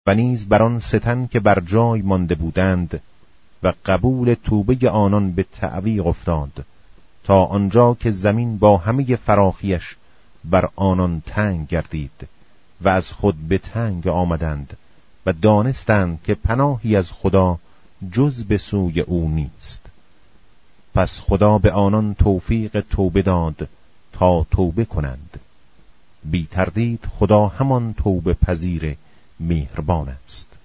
و نیز بر آن ستن که بر جای مانده بودند و قبول توبه آنان به تعویق افتاد، تا آنجا که زمین با همه فراخیش بر آنان تنگ گردید و از خود به تنگ آمدند و دانستند که پناهی از خدا جز به سوی او نیست. پس خدا به آنان توفیق توبه داد تا توبه کنند. بی تردید خدا همان توبه پذیر مهربان است.